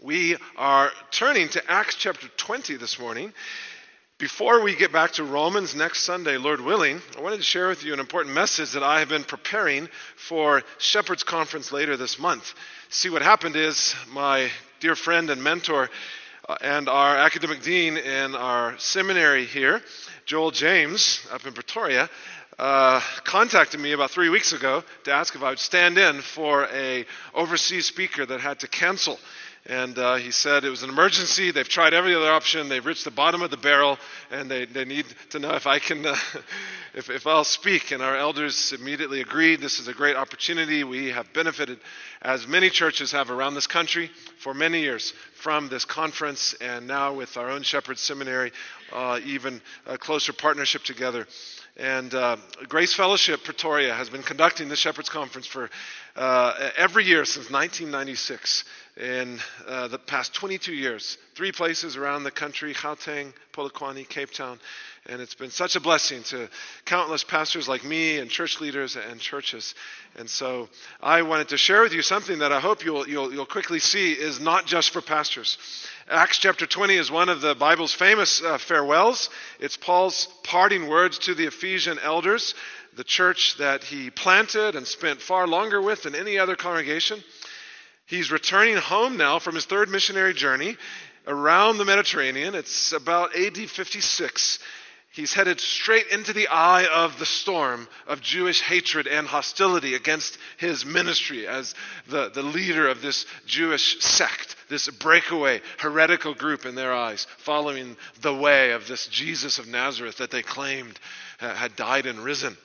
We are turning to Acts chapter 20 this morning. Before we get back to Romans next Sunday, Lord willing, I wanted to share with you an important message that I have been preparing for Shepherd's Conference later this month. See, what happened is my dear friend and mentor and our academic dean in our seminary here, Joel James, up in Pretoria, contacted me about 3 weeks ago to ask if I would stand in for an overseas speaker that had to cancel. And he said it was an emergency. They've tried every other option. They've reached the bottom of the barrel, and they need to know if I can, if I'll speak. And our elders immediately agreed. This is a great opportunity. We have benefited, as many churches have around this country, for many years from this conference, and now with our own Shepherd Seminary, even a closer partnership together. And Grace Fellowship Pretoria has been conducting the Shepherd's Conference for every year since 1996. In the past 22 years, 3 places around the country: Gauteng, Polokwane, Cape Town. And it's been such a blessing to countless pastors like me and church leaders and churches. And so I wanted to share with you something that I hope you'll quickly see is not just for pastors. Acts chapter 20 is one of the Bible's famous farewells. It's Paul's parting words to the Ephesian elders, the church that he planted and spent far longer with than any other congregation. He's returning home now from his 3rd missionary journey around the Mediterranean. It's about AD 56. He's headed straight into the eye of the storm of Jewish hatred and hostility against his ministry as the leader of this Jewish sect, this breakaway heretical group in their eyes, following the way of this Jesus of Nazareth that they claimed had died and risen.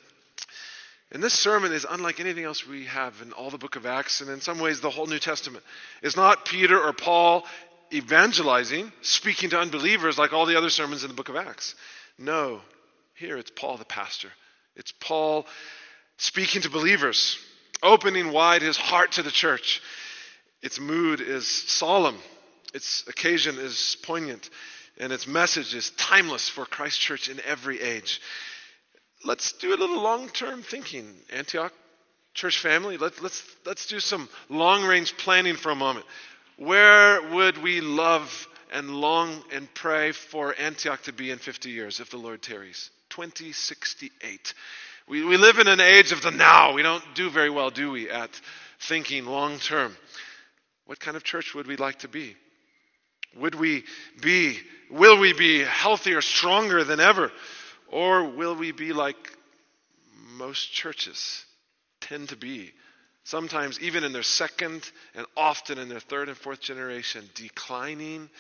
And this sermon is unlike anything else we have in all the book of Acts, and in some ways the whole New Testament. It's not Peter or Paul evangelizing, speaking to unbelievers like all the other sermons in the book of Acts. No, here it's Paul the pastor. It's Paul speaking to believers, opening wide his heart to the church. Its mood is solemn, its occasion is poignant, and its message is timeless for Christ Church in every age. Let's do a little long-term thinking, Antioch church family. Let's do some long-range planning for a moment. Where would we love and long and pray for Antioch to be in 50 years if the Lord tarries? 2068. We live in an age of the now. We don't do very well, do we, at thinking long-term. What kind of church would we like to be? Will we be healthier, stronger than ever? Or will we be like most churches tend to be, sometimes even in their 2nd and often in their 3rd and 4th generation, declining,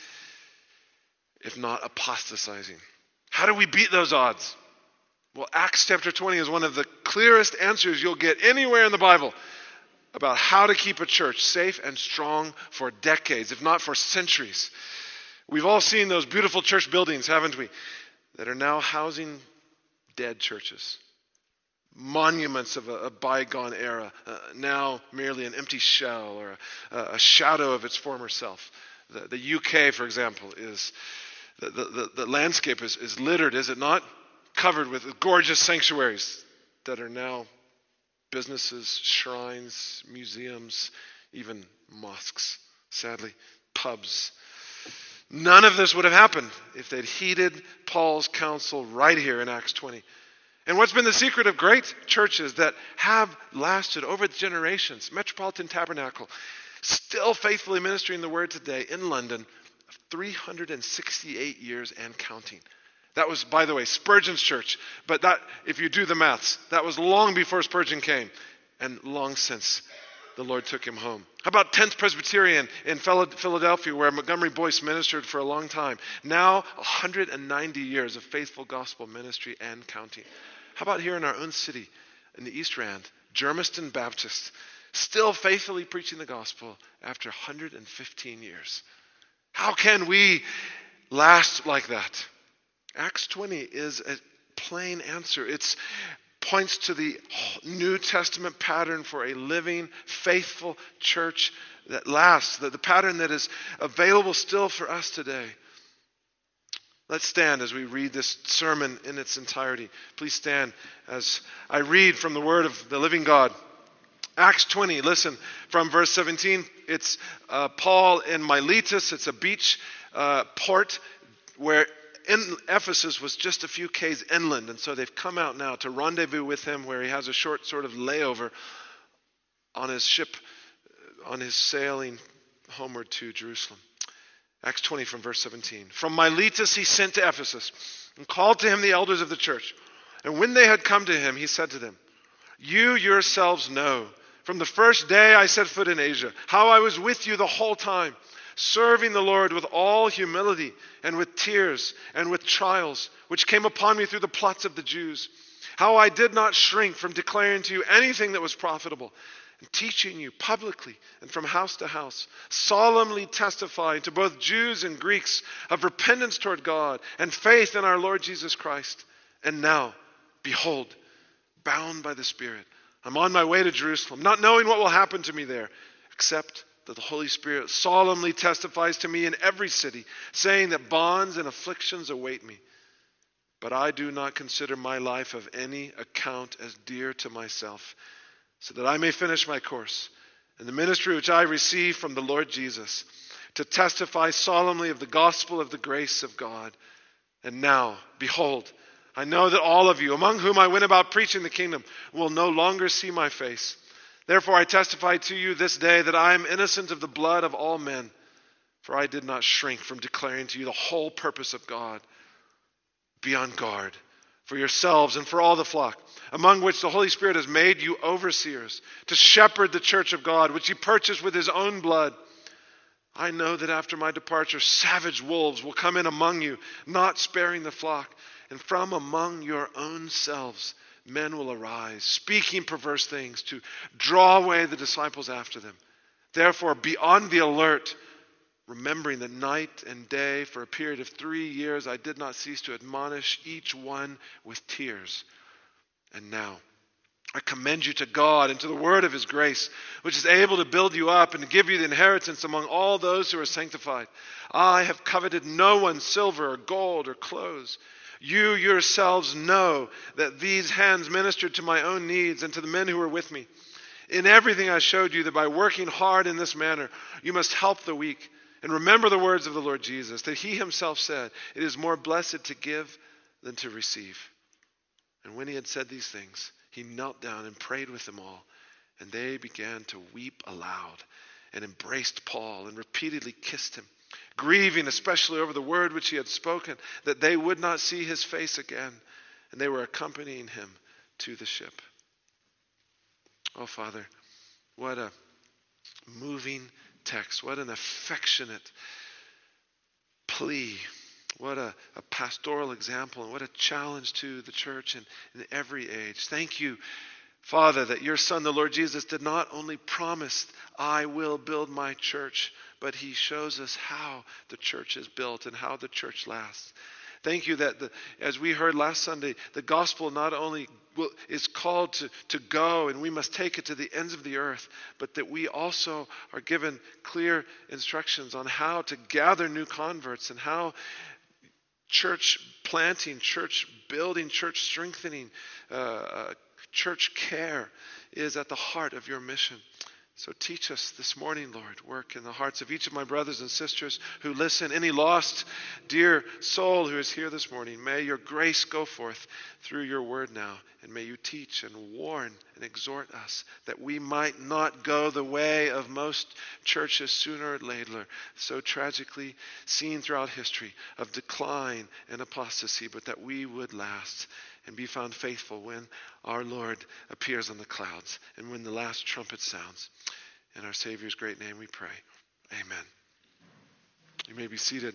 if not apostatizing? How do we beat those odds? Well, Acts chapter 20 is one of the clearest answers you'll get anywhere in the Bible about how to keep a church safe and strong for decades, if not for centuries. We've all seen those beautiful church buildings, haven't we, that are now housing dead churches. Monuments of a bygone era, now merely an empty shell or a shadow of its former self. The UK, for example, is the landscape is littered, is it not? Covered with gorgeous sanctuaries that are now businesses, shrines, museums, even mosques, sadly, pubs. None of this would have happened if they'd heeded Paul's counsel right here in Acts 20. And what's been the secret of great churches that have lasted over the generations? Metropolitan Tabernacle, still faithfully ministering the word today in London, 368 years and counting. That was, by the way, Spurgeon's church. But that, if you do the maths, that was long before Spurgeon came and long since the Lord took him home. How about 10th Presbyterian in Philadelphia, where Montgomery Boyce ministered for a long time? Now 190 years of faithful gospel ministry and counting. How about here in our own city, in the East Rand, Germiston Baptist, still faithfully preaching the gospel after 115 years? How can we last like that? Acts 20 is a plain answer. It points to the New Testament pattern for a living, faithful church that lasts, the pattern that is available still for us today. Let's stand as we read this sermon in its entirety. Please stand as I read from the word of the living God. Acts 20, listen, from verse 17, it's Paul in Miletus. It's a beach port where Ephesus was just a few k's inland. And so they've come out now to rendezvous with him, where he has a short sort of layover on his ship, on his sailing homeward to Jerusalem. Acts 20 from verse 17. From Miletus he sent to Ephesus and called to him the elders of the church. And when they had come to him, he said to them, "You yourselves know, from the first day I set foot in Asia, how I was with you the whole time, serving the Lord with all humility and with tears and with trials, which came upon me through the plots of the Jews. How I did not shrink from declaring to you anything that was profitable, and teaching you publicly and from house to house, solemnly testifying to both Jews and Greeks of repentance toward God and faith in our Lord Jesus Christ. And now, behold, bound by the Spirit, I'm on my way to Jerusalem, not knowing what will happen to me there, except that the Holy Spirit solemnly testifies to me in every city, saying that bonds and afflictions await me. But I do not consider my life of any account as dear to myself, so that I may finish my course and the ministry which I received from the Lord Jesus, to testify solemnly of the gospel of the grace of God. And now, behold, I know that all of you, among whom I went about preaching the kingdom, will no longer see my face. Therefore I testify to you this day that I am innocent of the blood of all men, for I did not shrink from declaring to you the whole purpose of God. Be on guard for yourselves and for all the flock, among which the Holy Spirit has made you overseers, to shepherd the church of God, which he purchased with his own blood. I know that after my departure, savage wolves will come in among you, not sparing the flock. And from among your own selves, men will arise, speaking perverse things, to draw away the disciples after them. Therefore, be on the alert, remembering that night and day, for a period of 3 years, I did not cease to admonish each one with tears. And now, I commend you to God and to the word of his grace, which is able to build you up and to give you the inheritance among all those who are sanctified. I have coveted no one's silver or gold or clothes. You yourselves know that these hands ministered to my own needs and to the men who were with me. In everything I showed you that by working hard in this manner, you must help the weak. And remember the words of the Lord Jesus, that he himself said, it is more blessed to give than to receive. And when he had said these things, he knelt down and prayed with them all. And they began to weep aloud and embraced Paul and repeatedly kissed him, grieving especially over the word which he had spoken, that they would not see his face again. And they were accompanying him to the ship. Oh, Father, what a moving text. What an affectionate plea. What a pastoral example, and what a challenge to the church in every age. Thank you, Father, that your Son, the Lord Jesus, did not only promise, I will build my church, but he shows us how the church is built and how the church lasts. Thank you that, as we heard last Sunday, the gospel not only is called to go, and we must take it to the ends of the earth, but that we also are given clear instructions on how to gather new converts and how church planting, church building, church strengthening, church care is at the heart of your mission. So teach us this morning, Lord. Work in the hearts of each of my brothers and sisters who listen. Any lost, dear soul who is here this morning, may your grace go forth through your word now. And may you teach and warn and exhort us that we might not go the way of most churches sooner or later, so tragically seen throughout history, of decline and apostasy, but that we would last and be found faithful when our Lord appears on the clouds and when the last trumpet sounds. In our Savior's great name we pray. Amen. You may be seated.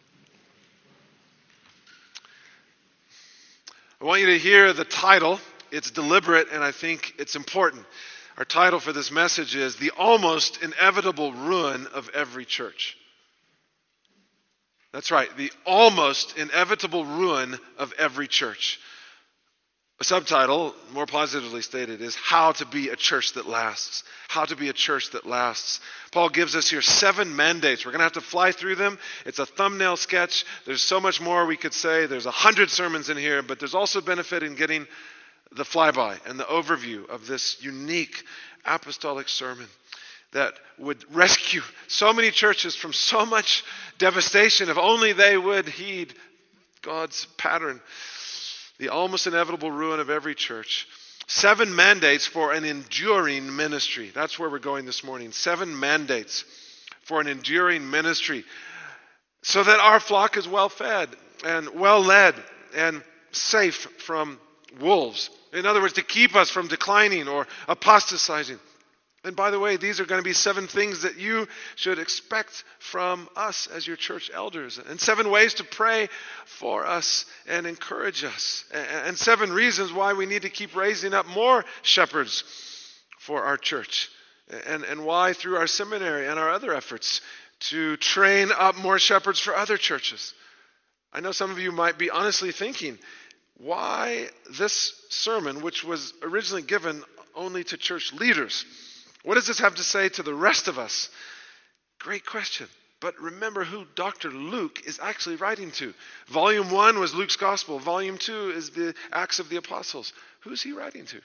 I want you to hear the title. It's deliberate, and I think it's important. Our title for this message is The Almost Inevitable Ruin of Every Church. That's right, the almost inevitable ruin of every church. A subtitle, more positively stated, is How to Be a Church That Lasts. How to be a church that lasts. Paul gives us here 7 mandates. We're going to have to fly through them. It's a thumbnail sketch. There's so much more we could say. There's 100 sermons in here, but there's also benefit in getting the flyby and the overview of this unique apostolic sermon that would rescue so many churches from so much devastation if only they would heed God's pattern, the almost inevitable ruin of every church. 7 mandates for an enduring ministry. That's where we're going this morning. 7 mandates for an enduring ministry so that our flock is well fed and well led and safe from wolves. In other words, to keep us from declining or apostatizing. And by the way, these are going to be 7 things that you should expect from us as your church elders. And 7 ways to pray for us and encourage us. And 7 reasons why we need to keep raising up more shepherds for our church. And why through our seminary and our other efforts to train up more shepherds for other churches. I know some of you might be honestly thinking, why this sermon, which was originally given only to church leaders? What does this have to say to the rest of us? Great question. But remember who Dr. Luke is actually writing to. Volume 1 was Luke's Gospel. Volume 2 is the Acts of the Apostles. Who's he writing to?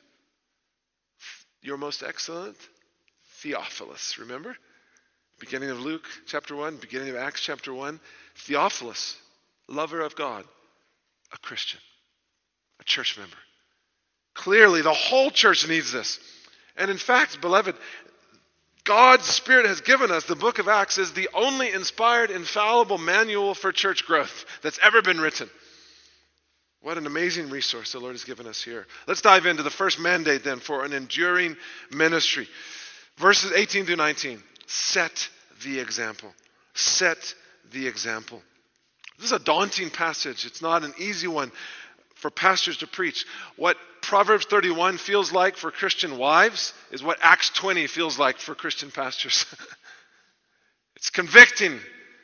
Your most excellent Theophilus, remember? Beginning of Luke chapter 1, beginning of Acts chapter 1. Theophilus, lover of God, a Christian, a church member. Clearly, the whole church needs this. And in fact, beloved, God's Spirit has given us, the book of Acts is the only inspired, infallible manual for church growth that's ever been written. What an amazing resource the Lord has given us here. Let's dive into the first mandate then for an enduring ministry. Verses 18 through 19. Set the example. Set the example. This is a daunting passage. It's not an easy one for pastors to preach. What Proverbs 31 feels like for Christian wives is what Acts 20 feels like for Christian pastors. It's convicting.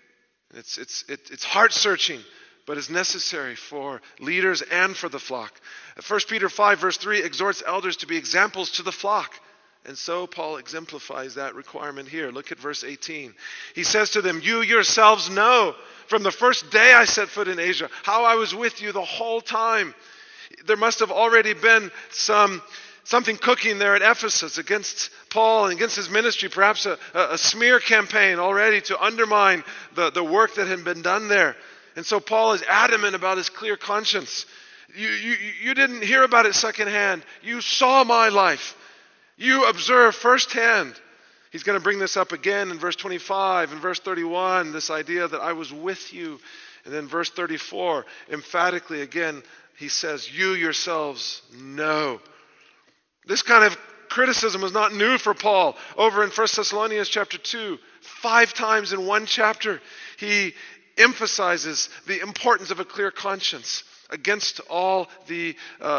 It's heart-searching, but it's necessary for leaders and for the flock. 1 Peter 5 verse 3 exhorts elders to be examples to the flock. And so Paul exemplifies that requirement here. Look at verse 18. He says to them, you yourselves know from the first day I set foot in Asia how I was with you the whole time. There must have already been something cooking there at Ephesus against Paul and against his ministry, perhaps a smear campaign already to undermine the work that had been done there. And so Paul is adamant about his clear conscience. You didn't hear about it secondhand. You saw my life. You observe firsthand. He's going to bring this up again in verse 25 and verse 31, this idea that I was with you. And then verse 34, emphatically again, he says, you yourselves know. This kind of criticism is not new for Paul. Over in 1 Thessalonians chapter 2, 5 times in one chapter, he emphasizes the importance of a clear conscience against all the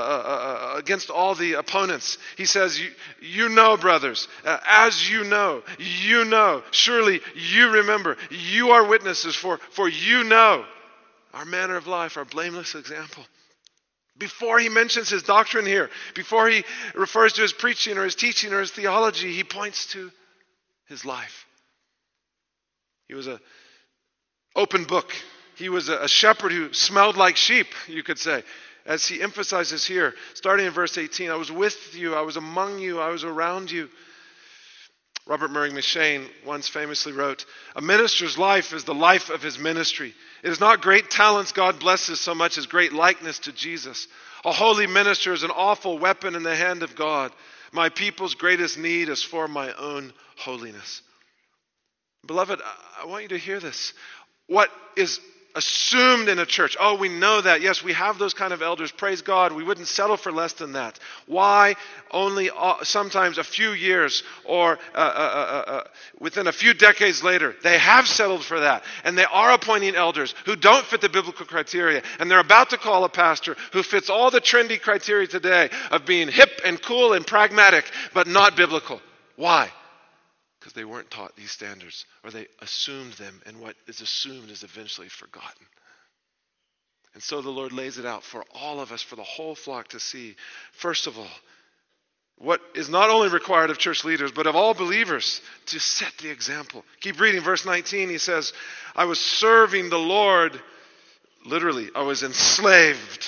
opponents. He says, you know, brothers, as you know, surely you remember, you are witnesses for you know our manner of life, our blameless example. Before he mentions his doctrine here, before he refers to his preaching or his teaching or his theology, he points to his life. He was an open book. He was a shepherd who smelled like sheep, you could say. As he emphasizes here, starting in verse 18, I was with you, I was among you, I was around you. Robert Murray McCheyne once famously wrote, a minister's life is the life of his ministry. It is not great talents God blesses so much as great likeness to Jesus. A holy minister is an awful weapon in the hand of God. My people's greatest need is for my own holiness. Beloved, I want you to hear this. What is assumed in a church? Oh, we know that. Yes, we have those kind of elders. Praise God. We wouldn't settle for less than that. Why only sometimes a few years or within a few decades later, they have settled for that. And they are appointing elders who don't fit the biblical criteria. And they're about to call a pastor who fits all the trendy criteria today of being hip and cool and pragmatic, but not biblical. Why? Because they weren't taught these standards, or they assumed them, and what is assumed is eventually forgotten. And so the Lord lays it out for all of us, for the whole flock to see. First of all, what is not only required of church leaders, but of all believers, to set the example. Keep reading verse 19. He says, I was serving the Lord, literally, I was enslaved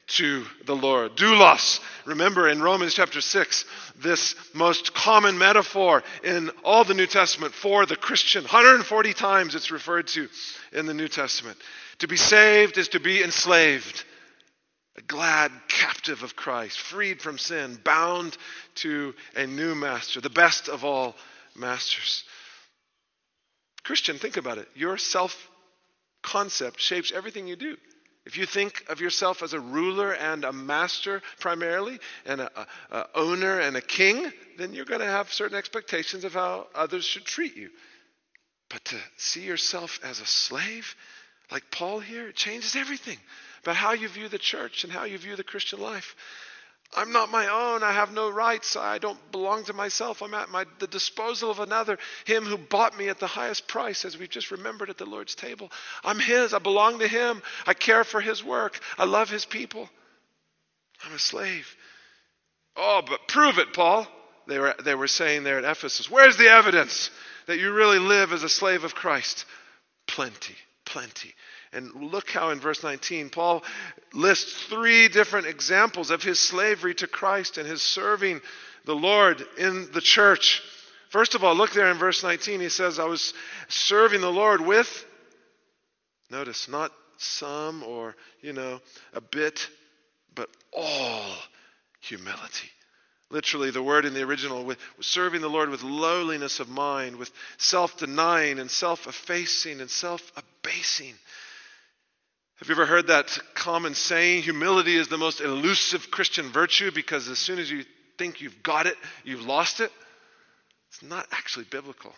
to the Lord. Doulos. Remember in Romans chapter 6, this most common metaphor in all the New Testament for the Christian. 140 times it's referred to in the New Testament. To be saved is to be enslaved. A glad captive of Christ, freed from sin, bound to a new master, the best of all masters. Christian, think about it. Your self-concept shapes everything you do. If you think of yourself as a ruler and a master primarily, and a owner and a king, then you're going to have certain expectations of how others should treat you. But to see yourself as a slave, like Paul here, it changes everything about how you view the church and how you view the Christian life. I'm not my own. I have no rights. I don't belong to myself. I'm at the disposal of another, him who bought me at the highest price, as we've just remembered at the Lord's table. I'm his. I belong to him. I care for his work. I love his people. I'm a slave. Oh, but prove it, Paul. They were saying there at Ephesus. Where's the evidence that you really live as a slave of Christ? Plenty. And look how in verse 19, Paul lists 3 different examples of his slavery to Christ and his serving the Lord in the church. First of all, look there in verse 19. He says, I was serving the Lord with, notice, not some or, a bit, but all humility. Literally, the word in the original was serving the Lord with lowliness of mind, with self-denying and self-effacing and self-abasing. Have you ever heard that common saying, humility is the most elusive Christian virtue because as soon as you think you've got it, you've lost it? It's not actually biblical.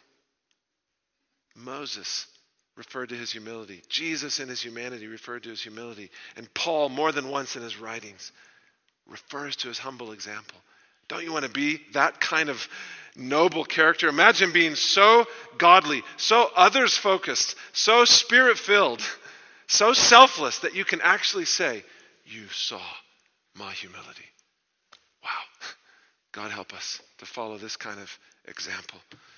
Moses referred to his humility. Jesus in his humanity referred to his humility. And Paul, more than once in his writings, refers to his humble example. Don't you want to be that kind of noble character? Imagine being so godly, so others-focused, so spirit-filled, so selfless that you can actually say, you saw my humility. Wow. God help us to follow this kind of example.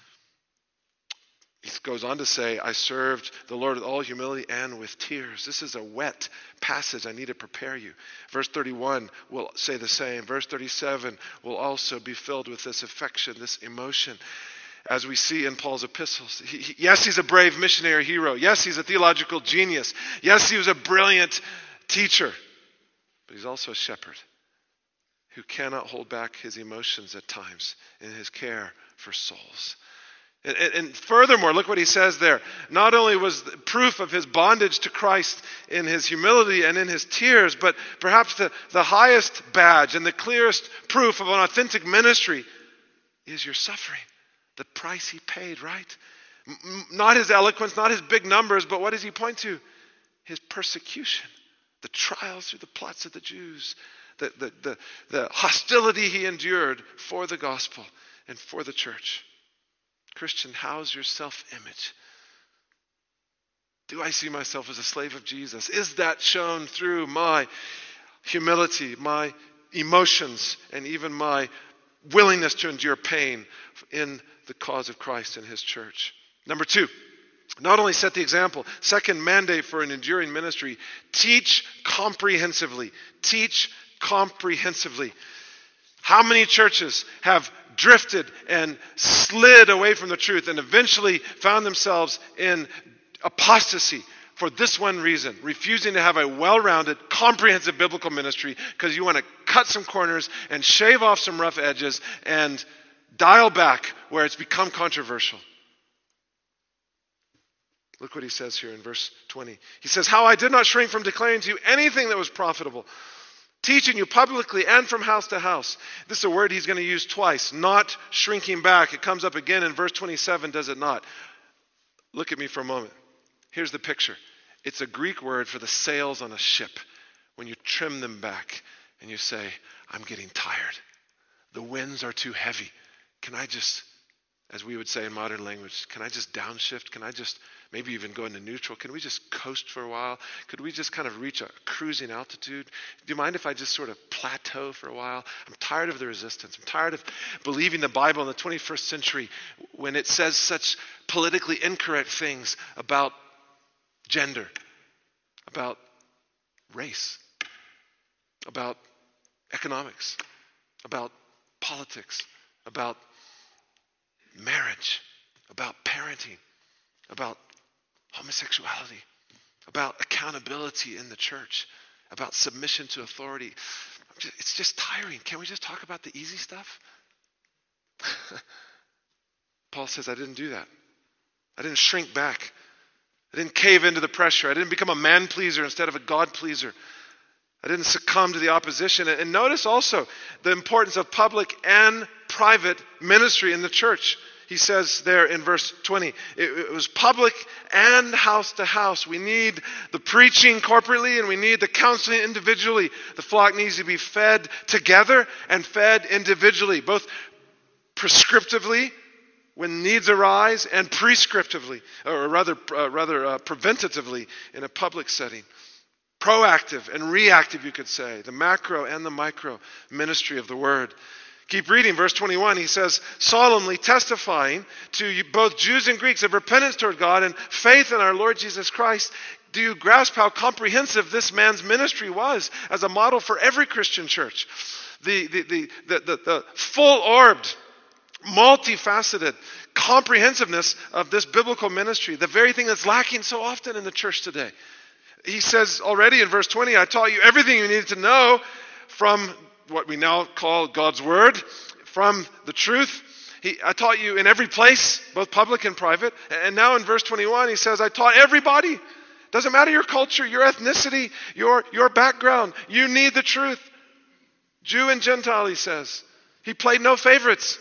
He goes on to say, I served the Lord with all humility and with tears. This is a wet passage. I need to prepare you. Verse 31 will say the same. Verse 37 will also be filled with this affection, this emotion. As we see in Paul's epistles. Yes, he's a brave missionary hero. Yes, he's a theological genius. Yes, he was a brilliant teacher. But he's also a shepherd who cannot hold back his emotions at times in his care for souls. And furthermore, look what he says there. Not only was the proof of his bondage to Christ in his humility and in his tears, but perhaps the highest badge and the clearest proof of an authentic ministry is your suffering. The price he paid, right? Not his eloquence, not his big numbers, but what does he point to? His persecution, the trials through the plots of the Jews, the hostility he endured for the gospel and for the church. Christian, how's your self-image? Do I see myself as a slave of Jesus? Is that shown through my humility, my emotions, and even my willingness to endure pain in the cause of Christ and his church? Number 2, not only set the example, second mandate for an enduring ministry, teach comprehensively. Teach comprehensively. How many churches have drifted and slid away from the truth and eventually found themselves in apostasy for this one reason, refusing to have a well-rounded, comprehensive biblical ministry because you want to cut some corners and shave off some rough edges and dial back where it's become controversial. Look what he says here in verse 20. He says, how I did not shrink from declaring to you anything that was profitable, teaching you publicly and from house to house. This is a word he's going to use twice, not shrinking back. It comes up again in verse 27, does it not? Look at me for a moment. Here's the picture. It's a Greek word for the sails on a ship. When you trim them back and you say, I'm getting tired. The winds are too heavy. Can I just, as we would say in modern language, can I just downshift? Can I just maybe even go into neutral? Can we just coast for a while? Could we just kind of reach a cruising altitude? Do you mind if I just sort of plateau for a while? I'm tired of the resistance. I'm tired of believing the Bible in the 21st century when it says such politically incorrect things about gender, about race. about economics, about politics, about marriage, about parenting, about homosexuality, about accountability in the church, about submission to authority. It's just tiring. Can we just talk about the easy stuff? Paul says, I didn't do that. I didn't shrink back. I didn't cave into the pressure. I didn't become a man pleaser instead of a God pleaser. I didn't succumb to the opposition. And notice also the importance of public and private ministry in the church. He says there in verse 20, it was public and house to house. We need the preaching corporately and we need the counseling individually. The flock needs to be fed together and fed individually, both prescriptively when needs arise and prescriptively, or rather preventatively in a public setting. Proactive and reactive, you could say. The macro and the micro ministry of the word. Keep reading, verse 21. He says, solemnly testifying to both Jews and Greeks of repentance toward God and faith in our Lord Jesus Christ. Do you grasp how comprehensive this man's ministry was as a model for every Christian church? The full-orbed, multifaceted comprehensiveness of this biblical ministry, the very thing that's lacking so often in the church today. He says already in verse 20, I taught you everything you needed to know from what we now call God's Word, from the truth. I taught you in every place, both public and private. And now in verse 21, he says, I taught everybody. Doesn't matter your culture, your ethnicity, your background. You need the truth. Jew and Gentile, he says. He played no favorites.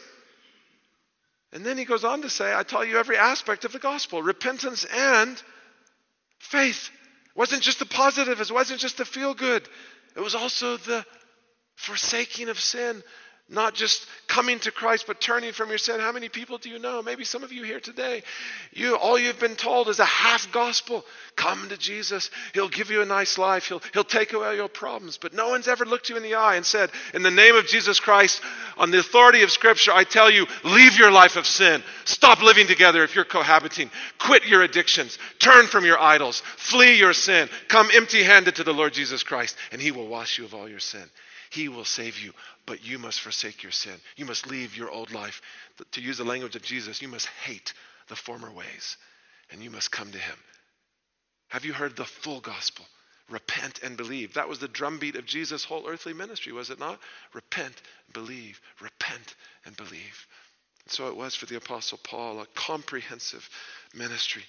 And then he goes on to say, I taught you every aspect of the gospel, repentance and faith. It wasn't just the positive, it wasn't just the feel good. It was also the forsaking of sin. Not just coming to Christ, but turning from your sin. How many people do you know? Maybe some of you here today. All you've been told is a half gospel. Come to Jesus. He'll give you a nice life. He'll take away your problems. But no one's ever looked you in the eye and said, in the name of Jesus Christ, on the authority of Scripture, I tell you, leave your life of sin. Stop living together if you're cohabiting. Quit your addictions. Turn from your idols. Flee your sin. Come empty-handed to the Lord Jesus Christ, and He will wash you of all your sin. He will save you, but you must forsake your sin. You must leave your old life. To use the language of Jesus, you must hate the former ways, and you must come to Him. Have you heard the full gospel? Repent and believe. That was the drumbeat of Jesus' whole earthly ministry, was it not? Repent, believe, repent and believe. And so it was for the Apostle Paul, a comprehensive ministry.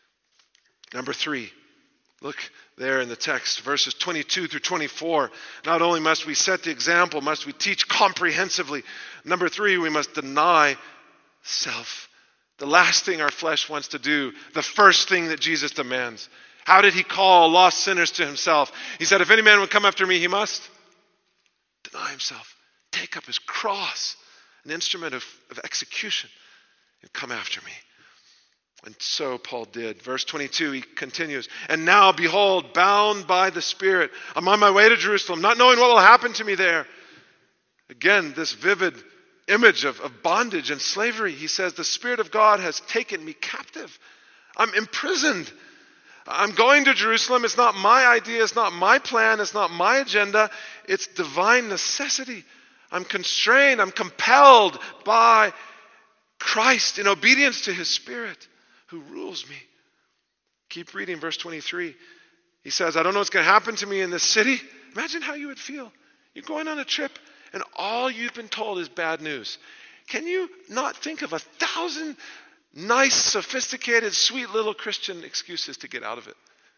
Number 3. Look there in the text, verses 22 through 24. Not only must we set the example, must we teach comprehensively. Number 3, we must deny self. The last thing our flesh wants to do, the first thing that Jesus demands. How did He call lost sinners to Himself? He said, if any man would come after me, he must deny himself, take up his cross, an instrument of execution, and come after me. And so Paul did. Verse 22, he continues, and now, behold, bound by the Spirit, I'm on my way to Jerusalem, not knowing what will happen to me there. Again, this vivid image of bondage and slavery. He says, the Spirit of God has taken me captive. I'm imprisoned. I'm going to Jerusalem. It's not my idea. It's not my plan. It's not my agenda. It's divine necessity. I'm constrained. I'm compelled by Christ in obedience to His Spirit, who rules me. Keep reading verse 23. He says, I don't know what's going to happen to me in this city. Imagine how you would feel. You're going on a trip and all you've been told is bad news. Can you not think of 1,000 nice, sophisticated, sweet little Christian excuses to get out of it?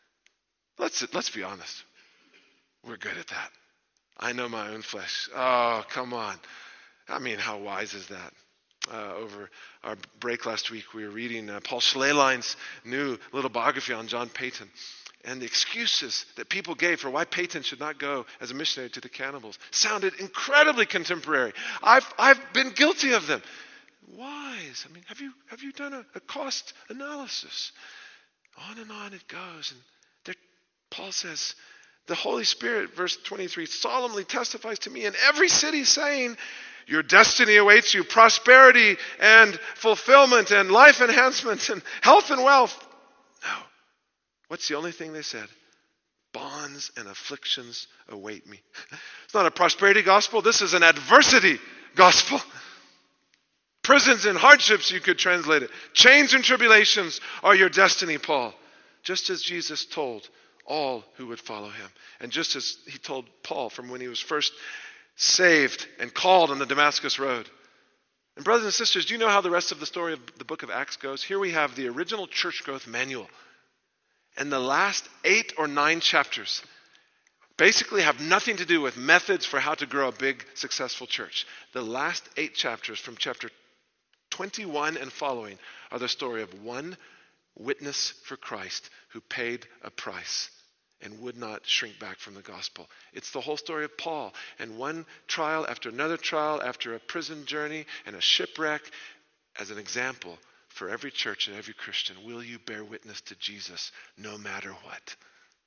Let's be honest. We're good at that. I know my own flesh. Oh, come on. I mean, how wise is that? Over our break last week, we were reading Paul Schlelein's new little biography on John Paton. And the excuses that people gave for why Paton should not go as a missionary to the cannibals sounded incredibly contemporary. I've been guilty of them. Wise. I mean, have you done a cost analysis? On and on it goes. And there, Paul says, the Holy Spirit, verse 23, solemnly testifies to me in every city, saying, your destiny awaits you, prosperity and fulfillment and life enhancement and health and wealth. No. What's the only thing they said? bonds and afflictions await me. It's not a prosperity gospel. This is an adversity gospel. Prisons and hardships, you could translate it. Chains and tribulations are your destiny, Paul. Just as Jesus told all who would follow him. And just as he told Paul from when he was first saved and called on the Damascus road. And brothers and sisters, do you know how the rest of the story of the book of Acts goes? Here we have the original church growth manual. And the last 8 or 9 chapters basically have nothing to do with methods for how to grow a big, successful church. The last 8 chapters from chapter 21 and following are the story of one witness for Christ who paid a price and would not shrink back from the gospel. It's the whole story of Paul. And one trial after another trial, after a prison journey and a shipwreck, as an example for every church and every Christian. Will you bear witness to Jesus no matter what?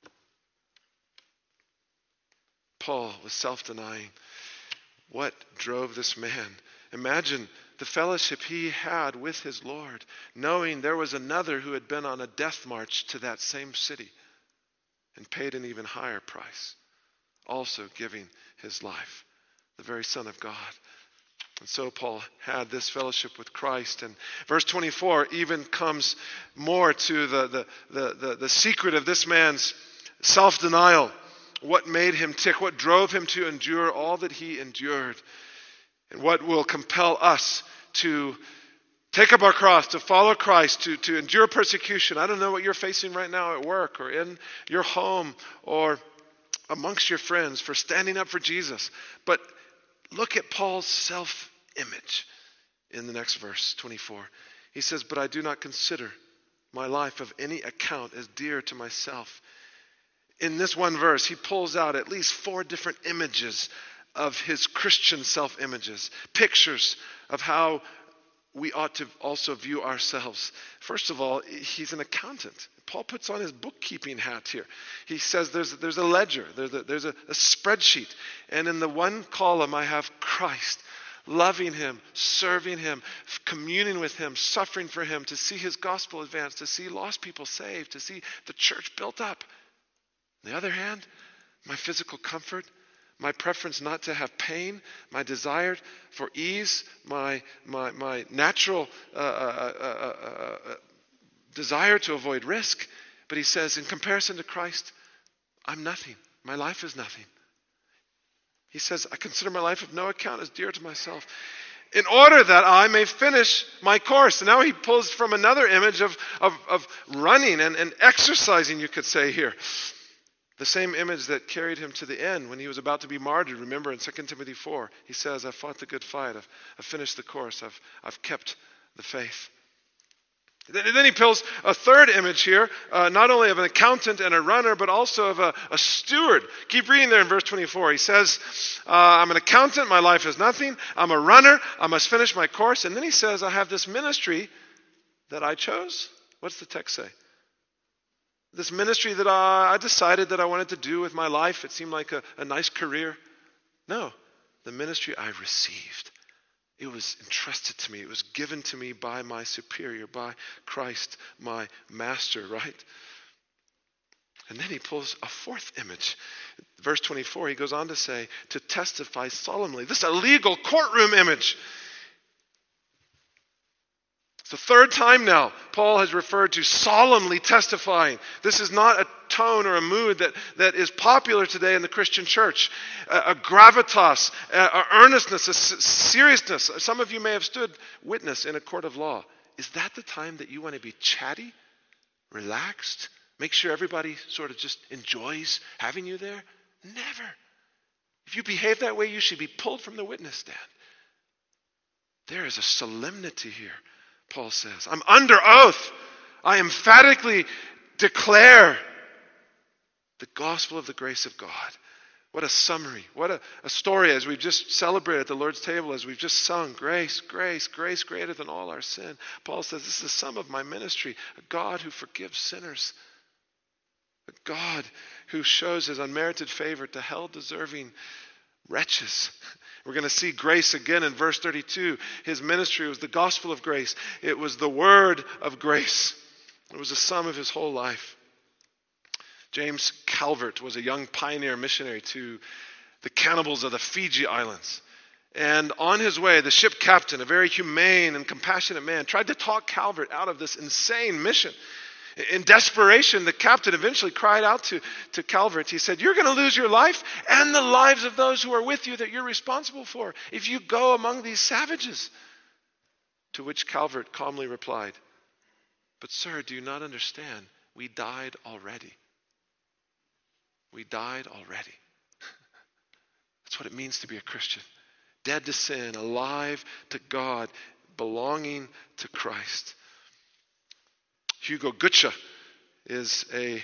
Paul was self-denying. What drove this man? Imagine the fellowship he had with his Lord, knowing there was another who had been on a death march to that same city and paid an even higher price, also giving his life, the very Son of God. And so Paul had this fellowship with Christ. And verse 24 even comes more to the secret of this man's self-denial. What made him tick? What drove him to endure all that he endured? And what will compel us to take up our cross, to follow Christ, to endure persecution? I don't know what you're facing right now at work or in your home or amongst your friends for standing up for Jesus. But look at Paul's self-image in the next verse, 24. He says, "But I do not consider my life of any account as dear to myself." In this one verse, he pulls out at least 4 different images of his Christian self-images, pictures of how we ought to also view ourselves. First of all, he's an accountant. Paul puts on his bookkeeping hat here. He says there's a ledger, there's a spreadsheet, and in the one column I have Christ, loving him, serving him, communing with him, suffering for him, to see his gospel advance, to see lost people saved, to see the church built up. On the other hand, my physical comfort, my preference not to have pain, my desire for ease, my natural desire to avoid risk. But he says, in comparison to Christ, I'm nothing. My life is nothing. He says, I consider my life of no account as dear to myself, in order that I may finish my course. And now he pulls from another image of running and exercising, you could say here. The same image that carried him to the end when he was about to be martyred. Remember in 2 Timothy 4, he says, I've fought the good fight. I've finished the course. I've kept the faith. Then he pulls a third image here, not only of an accountant and a runner, but also of a steward. Keep reading there in verse 24. He says, I'm an accountant, my life is nothing. I'm a runner, I must finish my course. And then he says, I have this ministry that I chose. What's the text say? This ministry that I decided that I wanted to do with my life. It seemed like a nice career. No, the ministry I received. It was entrusted to me. It was given to me by my superior, by Christ, my master, right? And then he pulls a fourth image. Verse 24, he goes on to say, to testify solemnly. This is a legal courtroom image. It's the third time now Paul has referred to solemnly testifying. This is not a tone or a mood that is popular today in the Christian church. A gravitas, a earnestness, a seriousness. Some of you may have stood witness in a court of law. Is that the time that you want to be chatty, relaxed, make sure everybody sort of just enjoys having you there? Never. If you behave that way, you should be pulled from the witness stand. There is a solemnity here. Paul says, I'm under oath. I emphatically declare the gospel of the grace of God. What a summary. What a story as we've just celebrated at the Lord's table, as we've just sung, grace, grace, grace greater than all our sin. Paul says, this is the sum of my ministry, a God who forgives sinners, a God who shows his unmerited favor to hell-deserving wretches. We're going to see grace again in verse 32. His ministry was the gospel of grace. It was the word of grace. It was the sum of his whole life. James Calvert was a young pioneer missionary to the cannibals of the Fiji Islands. And on his way, the ship captain, a very humane and compassionate man, tried to talk Calvert out of this insane mission. In desperation, the captain eventually cried out to Calvert. He said, "You're going to lose your life and the lives of those who are with you that you're responsible for if you go among these savages." To which Calvert calmly replied, "But sir, do you not understand? We died already. We died already." That's what it means to be a Christian. Dead to sin, alive to God, belonging to Christ. Hugo Gutschke is a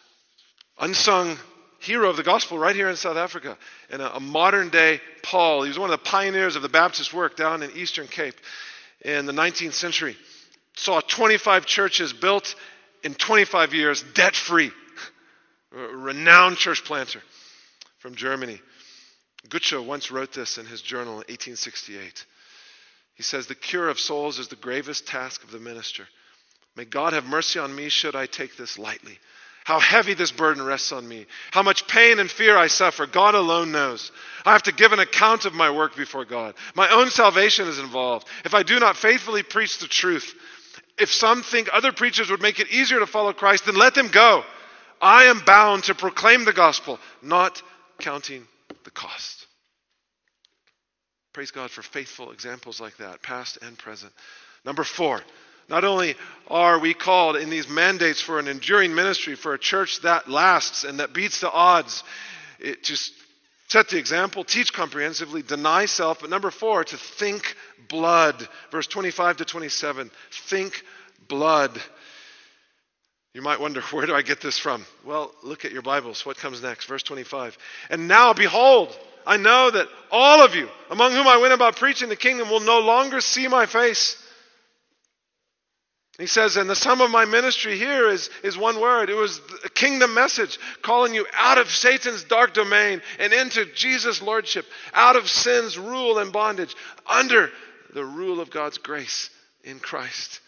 unsung hero of the gospel right here in South Africa, and a modern day Paul. He was one of the pioneers of the Baptist work down in Eastern Cape in the 19th century. Saw 25 churches built in 25 years, debt-free. A renowned church planter from Germany. Gutschke once wrote this in his journal in 1868. He says, "The cure of souls is the gravest task of the minister. May God have mercy on me should I take this lightly. How heavy this burden rests on me. How much pain and fear I suffer. God alone knows. I have to give an account of my work before God. My own salvation is involved. If I do not faithfully preach the truth, if some think other preachers would make it easier to follow Christ, then let them go. I am bound to proclaim the gospel, not counting the cost." Praise God for faithful examples like that, past and present. Number 4, not only are we called in these mandates for an enduring ministry, for a church that lasts and that beats the odds, to set the example, teach comprehensively, deny self, but number 4, to think blood. Verse 25 to 27, think blood. You might wonder, where do I get this from? Well, look at your Bibles. What comes next? Verse 25. "And now, behold, I know that all of you, among whom I went about preaching the kingdom, will no longer see my face." He says, and the sum of my ministry here is one word. It was a kingdom message, calling you out of Satan's dark domain and into Jesus' lordship, out of sin's rule and bondage, under the rule of God's grace in Christ.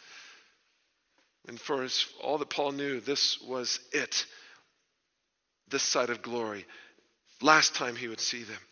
And for all that Paul knew, this was it. This side of glory. Last time he would see them.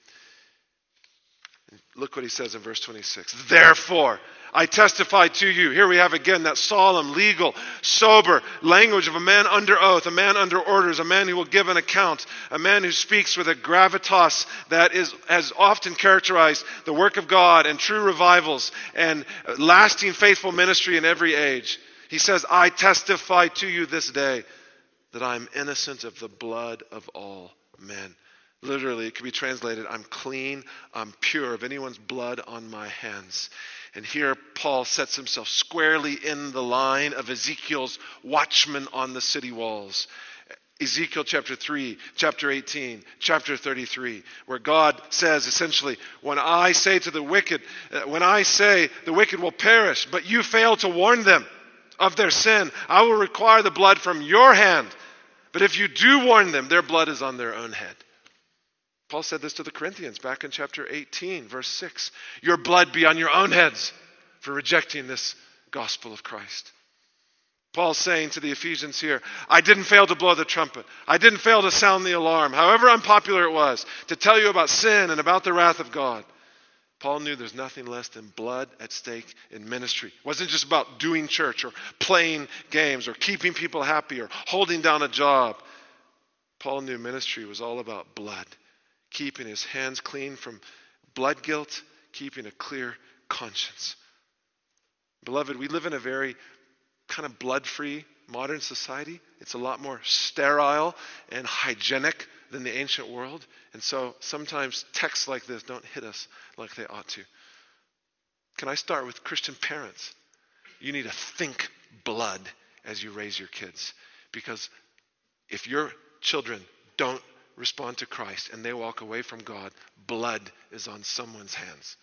And look what he says in verse 26. "Therefore, I testify to you." Here we have again that solemn, legal, sober language of a man under oath, a man under orders, a man who will give an account, a man who speaks with a gravitas that has often characterized the work of God and true revivals and lasting faithful ministry in every age. He says, "I testify to you this day that I am innocent of the blood of all men." Literally, it could be translated, "I'm clean, I'm pure of anyone's blood on my hands." And here Paul sets himself squarely in the line of Ezekiel's watchmen on the city walls. Ezekiel chapter 3, chapter 18, chapter 33, where God says essentially, when I say the wicked will perish, but you fail to warn them of their sin, I will require the blood from your hand. But if you do warn them, their blood is on their own head. Paul said this to the Corinthians back in chapter 18, verse 6. Your blood be on your own heads for rejecting this gospel of Christ. Paul's saying to the Ephesians here, I didn't fail to blow the trumpet. I didn't fail to sound the alarm, however unpopular it was, to tell you about sin and about the wrath of God. Paul knew there's nothing less than blood at stake in ministry. It wasn't just about doing church or playing games or keeping people happy or holding down a job. Paul knew ministry was all about blood, keeping his hands clean from blood guilt, keeping a clear conscience. Beloved, we live in a very kind of blood-free modern society. It's a lot more sterile and hygienic than the ancient world. And so sometimes texts like this don't hit us like they ought to. Can I start with Christian parents? You need to think blood as you raise your kids. Because if your children don't respond to Christ and they walk away from God, blood is on someone's hands.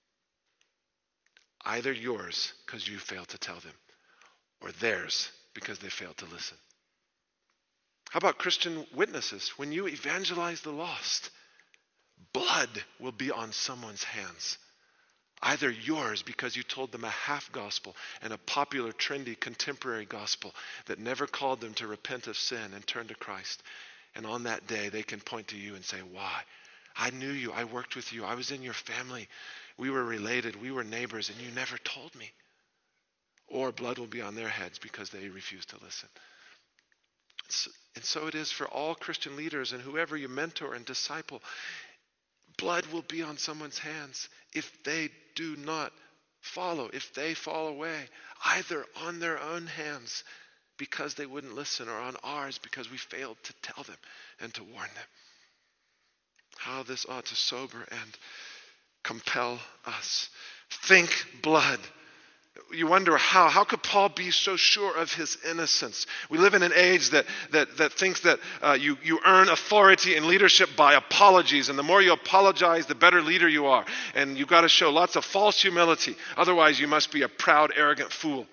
Either yours because you failed to tell them, or theirs because they failed to listen. How about Christian witnesses? When you evangelize the lost, blood will be on someone's hands. Either yours because you told them a half gospel and a popular, trendy, contemporary gospel that never called them to repent of sin and turn to Christ. And on that day, they can point to you and say, why? I knew you. I worked with you. I was in your family. We were related. We were neighbors, and you never told me. Or blood will be on their heads because they refuse to listen. And so it is for all Christian leaders and whoever you mentor and disciple. Blood will be on someone's hands if they do not follow, if they fall away, either on their own hands because they wouldn't listen, or on ours because we failed to tell them and to warn them. How this ought to sober and compel us. Think blood. You wonder how could Paul be so sure of his innocence? We live in an age that thinks that you earn authority and leadership by apologies, and the more you apologize, the better leader you are. And you've got to show lots of false humility. Otherwise, you must be a proud, arrogant fool.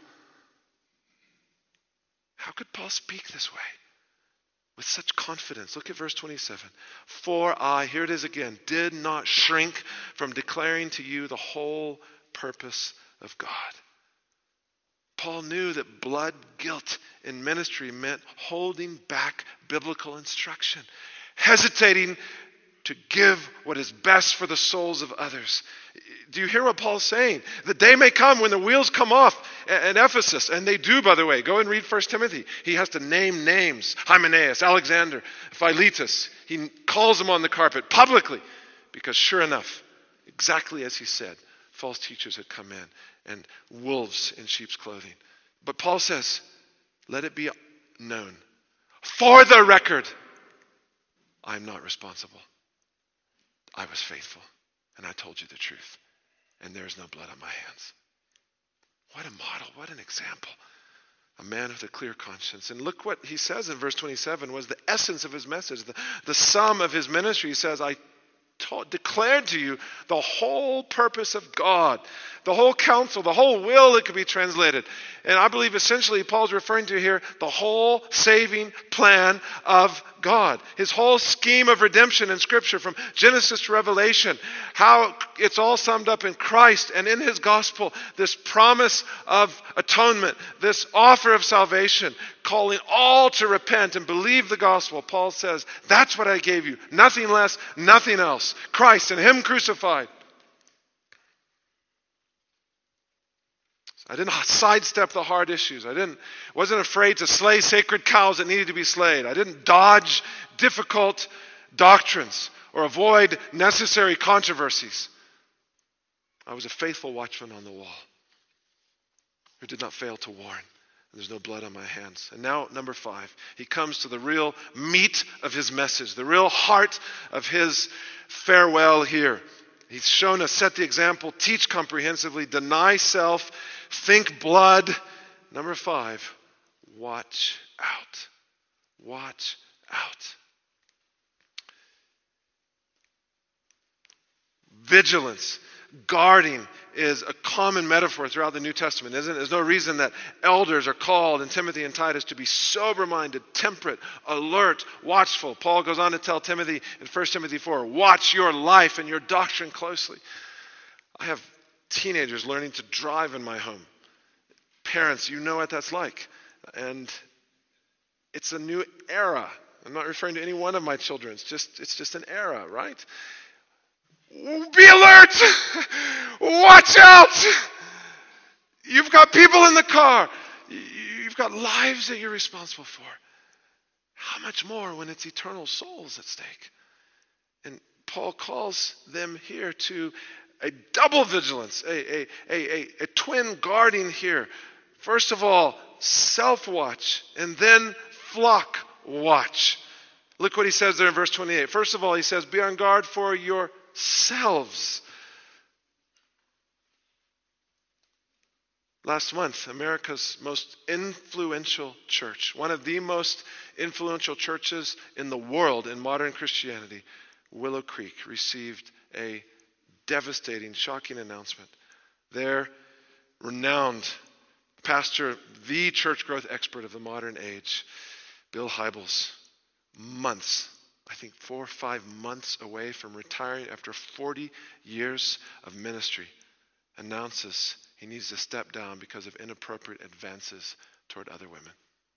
How could Paul speak this way with such confidence? Look at verse 27. For I, here it is again, did not shrink from declaring to you the whole purpose of God. Paul knew that blood guilt in ministry meant holding back biblical instruction, hesitating to give what is best for the souls of others. Do you hear what Paul's saying? The day may come when the wheels come off at Ephesus, and they do, by the way. Go and read 1 Timothy. He has to name names. Hymenaeus, Alexander, Philetus. He calls them on the carpet publicly because sure enough, exactly as he said, false teachers had come in and wolves in sheep's clothing. But Paul says, let it be known. For the record, I'm not responsible. I was faithful, and I told you the truth, and there is no blood on my hands. What a model, what an example. A man with a clear conscience. And look what he says in verse 27 was the essence of his message, the sum of his ministry. He says, I declared to you the whole purpose of God, the whole counsel, the whole will, it could be translated. And I believe essentially Paul's referring to here the whole saving plan of God. His whole scheme of redemption in Scripture from Genesis to Revelation. How it's all summed up in Christ and in His gospel. This promise of atonement. This offer of salvation. Calling all to repent and believe the gospel. Paul says, that's what I gave you. Nothing less, nothing else. Christ and Him crucified. I didn't sidestep the hard issues. Wasn't afraid to slay sacred cows that needed to be slayed. I didn't dodge difficult doctrines or avoid necessary controversies. I was a faithful watchman on the wall who did not fail to warn. There's no blood on my hands. And now, number 5, he comes to the real meat of his message, the real heart of his farewell here. He's shown us, set the example, teach comprehensively, deny self, think blood. Number 5, watch out. Watch out. Vigilance, guarding is a common metaphor throughout the New Testament, isn't it? There's no reason that elders are called in Timothy and Titus to be sober-minded, temperate, alert, watchful. Paul goes on to tell Timothy in 1 Timothy 4, watch your life and your doctrine closely. I have teenagers learning to drive in my home. Parents, you know what that's like. And it's a new era. I'm not referring to any one of my children. It's just an era, right? Be alert! Watch out! You've got people in the car. You've got lives that you're responsible for. How much more when it's eternal souls at stake? And Paul calls them here to a double vigilance, a twin guarding here. First of all, self-watch, and then flock watch. Look what he says there in verse 28. First of all, he says, be on guard for yourselves. Last month, America's most influential church, one of the most influential churches in the world in modern Christianity, Willow Creek, received a devastating, shocking announcement. Their renowned pastor, the church growth expert of the modern age, Bill Hybels, months, I think 4 or 5 months away from retiring after 40 years of ministry, announces he needs to step down because of inappropriate advances toward other women.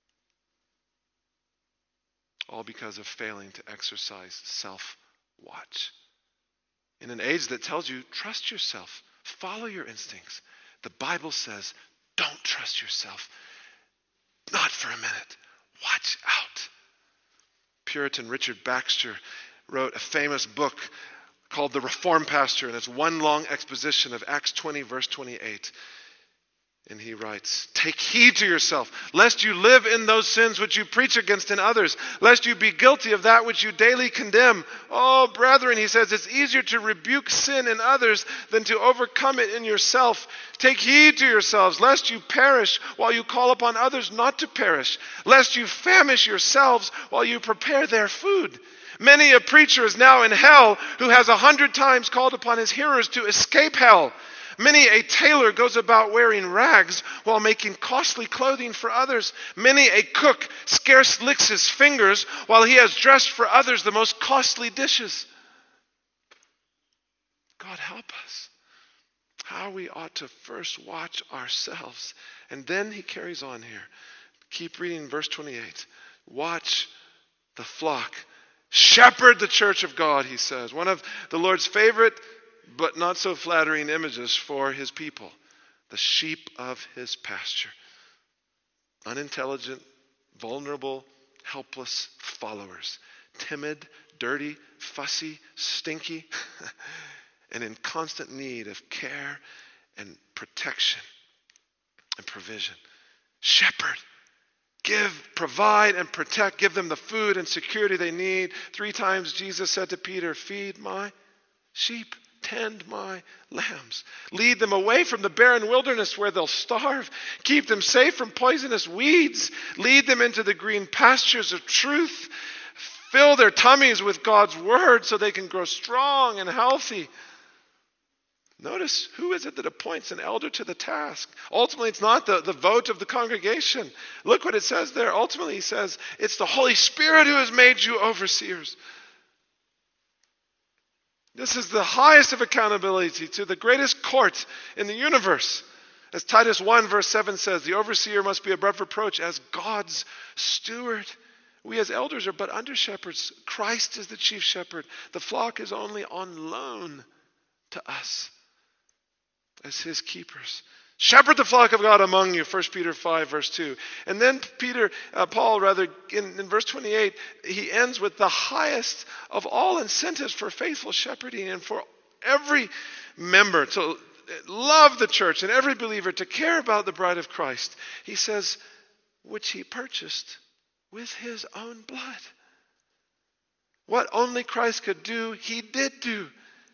All because of failing to exercise self-watch. In an age that tells you, trust yourself, follow your instincts, the Bible says, don't trust yourself. Not for a minute. Watch out. Puritan Richard Baxter wrote a famous book called The Reformed Pastor, and it's one long exposition of Acts 20, verse 28. And he writes, take heed to yourself, lest you live in those sins which you preach against in others, lest you be guilty of that which you daily condemn. Oh, brethren, he says, it's easier to rebuke sin in others than to overcome it in yourself. Take heed to yourselves, lest you perish while you call upon others not to perish, lest you famish yourselves while you prepare their food. Many a preacher is now in hell who has 100 times called upon his hearers to escape hell. Many a tailor goes about wearing rags while making costly clothing for others. Many a cook scarce licks his fingers while he has dressed for others the most costly dishes. God help us. How we ought to first watch ourselves. And then he carries on here. Keep reading verse 28. Watch the flock. Shepherd the church of God, he says. One of the Lord's favorite but not so flattering images for his people. The sheep of his pasture. Unintelligent, vulnerable, helpless followers. Timid, dirty, fussy, stinky, and in constant need of care and protection and provision. Shepherd. Provide and protect. Give them the food and security they need. 3 times Jesus said to Peter, feed my sheep. Tend my lambs. Lead them away from the barren wilderness where they'll starve. Keep them safe from poisonous weeds. Lead them into the green pastures of truth. Fill their tummies with God's word so they can grow strong and healthy. Notice, who is it that appoints an elder to the task? Ultimately, it's not the vote of the congregation. Look what it says there. Ultimately, he says, it's the Holy Spirit who has made you overseers. This is the highest of accountability to the greatest court in the universe. As Titus 1 verse 7 says, the overseer must be above reproach as God's steward. We as elders are but under shepherds. Christ is the chief shepherd. The flock is only on loan to us as his keepers. Shepherd the flock of God among you, 1 Peter 5, verse 2. And then Paul, in verse 28, he ends with the highest of all incentives for faithful shepherding and for every member to love the church and every believer to care about the bride of Christ. He says, which he purchased with his own blood. What only Christ could do, he did do.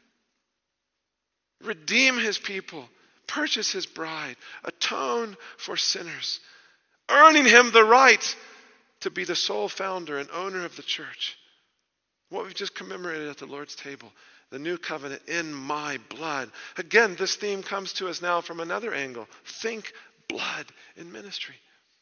Redeem his people. Purchase his bride, atone for sinners, earning him the right to be the sole founder and owner of the church. What we've just commemorated at the Lord's table, the new covenant in my blood. Again, this theme comes to us now from another angle. Think blood in ministry.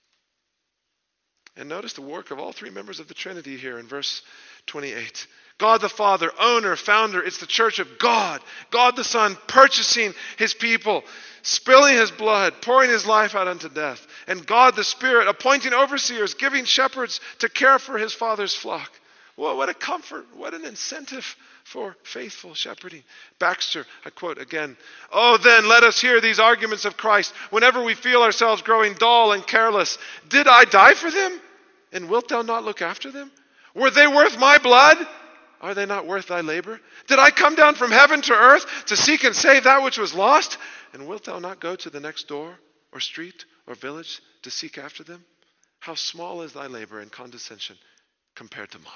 And notice the work of all 3 members of the Trinity here in verse 28. God the Father, owner, founder, it's the church of God. God the Son, purchasing his people, spilling his blood, pouring his life out unto death. And God the Spirit, appointing overseers, giving shepherds to care for his Father's flock. Well, what a comfort, what an incentive for faithful shepherding. Baxter, I quote again, oh, then let us hear these arguments of Christ whenever we feel ourselves growing dull and careless. Did I die for them? And wilt thou not look after them? Were they worth my blood? Are they not worth thy labor? Did I come down from heaven to earth to seek and save that which was lost? And wilt thou not go to the next door or street or village to seek after them? How small is thy labor and condescension compared to mine?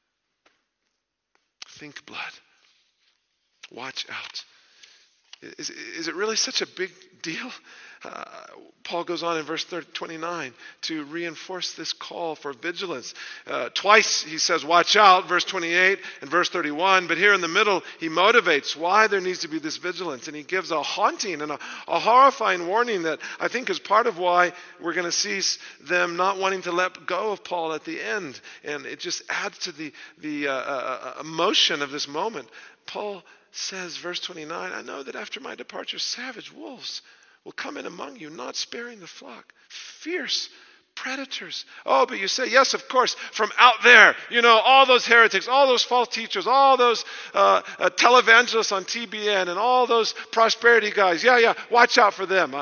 Think blood. Watch out. Is it really such a big deal? Paul goes on in verse 29 to reinforce this call for vigilance. Twice he says, watch out, verse 28 and verse 31. But here in the middle, he motivates why there needs to be this vigilance. And he gives a haunting and a horrifying warning that I think is part of why we're going to see them not wanting to let go of Paul at the end. And it just adds to the emotion of this moment. Paul says, verse 29, I know that after my departure, savage wolves will come in among you, not sparing the flock. Fierce predators. Oh, but you say, yes, of course, from out there, all those heretics, all those false teachers, all those televangelists on TBN, and all those prosperity guys. Yeah, watch out for them.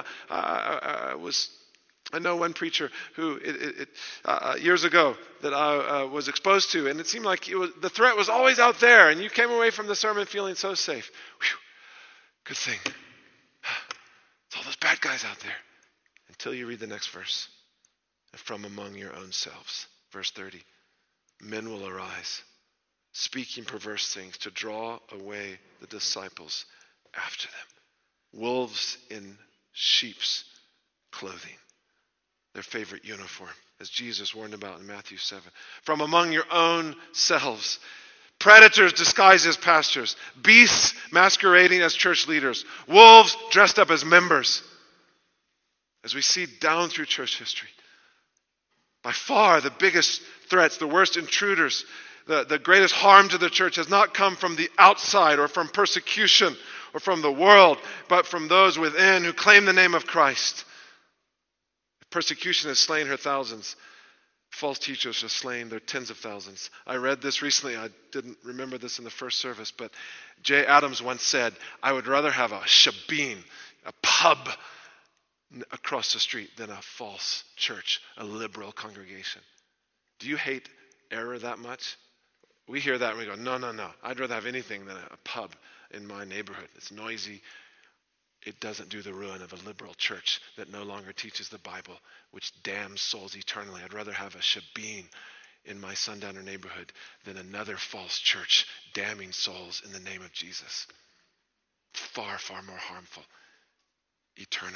I know one preacher who years ago that I was exposed to, and it seemed like the threat was always out there, and you came away from the sermon feeling so safe. Whew, good thing. It's all those bad guys out there. Until you read the next verse. From among your own selves. Verse 30. Men will arise, speaking perverse things to draw away the disciples after them. Wolves in sheep's clothing. Their favorite uniform, as Jesus warned about in Matthew 7. From among your own selves. Predators disguised as pastors. Beasts masquerading as church leaders. Wolves dressed up as members. As we see down through church history. By far the biggest threats, the worst intruders, the greatest harm to the church has not come from the outside or from persecution or from the world, but from those within who claim the name of Christ. Persecution has slain her thousands. False teachers have slain their tens of thousands. I read this recently. I didn't remember this in the first service, but Jay Adams once said, I would rather have a shebeen, a pub, across the street than a false church, a liberal congregation. Do you hate error that much? We hear that and we go, no. I'd rather have anything than a pub in my neighborhood. It's noisy. It doesn't do the ruin of a liberal church that no longer teaches the Bible, which damns souls eternally. I'd rather have a shebeen in my sundowner neighborhood than another false church damning souls in the name of Jesus. Far, far more harmful eternally.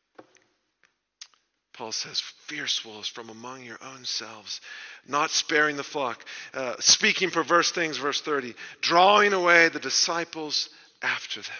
Paul says, fierce wolves from among your own selves, not sparing the flock, speaking perverse things, verse 30, drawing away the disciples after them.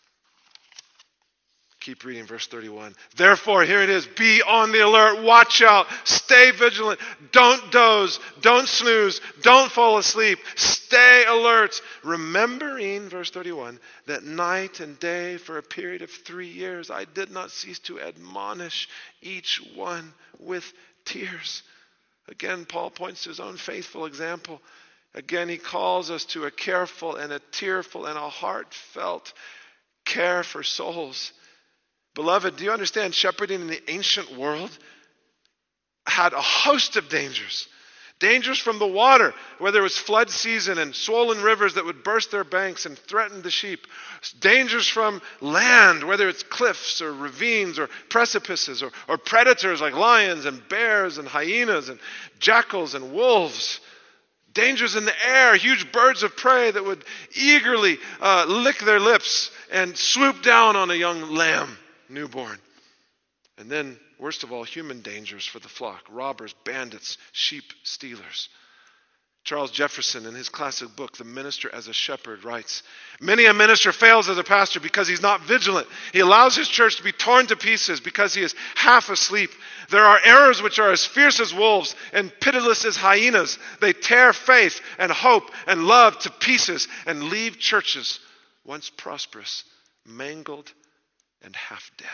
Keep reading verse 31. Therefore, here it is, be on the alert, watch out, stay vigilant, don't doze, don't snooze, don't fall asleep, stay alert, remembering, verse 31, that night and day for a period of 3 years I did not cease to admonish each one with tears. Again, Paul points to his own faithful example. Again, he calls us to a careful and a tearful and a heartfelt care for souls. Beloved, do you understand shepherding in the ancient world had a host of dangers. Dangers from the water, whether it was flood season and swollen rivers that would burst their banks and threaten the sheep. Dangers from land, whether it's cliffs or ravines or precipices or predators like lions and bears and hyenas and jackals and wolves. Dangers in the air, huge birds of prey that would eagerly lick their lips and swoop down on a young lamb. Newborn. And then, worst of all, human dangers for the flock. Robbers, bandits, sheep stealers. Charles Jefferson, in his classic book, The Minister as a Shepherd, writes, many a minister fails as a pastor because he's not vigilant. He allows his church to be torn to pieces because he is half asleep. There are errors which are as fierce as wolves and pitiless as hyenas. They tear faith and hope and love to pieces and leave churches, once prosperous, mangled and half dead.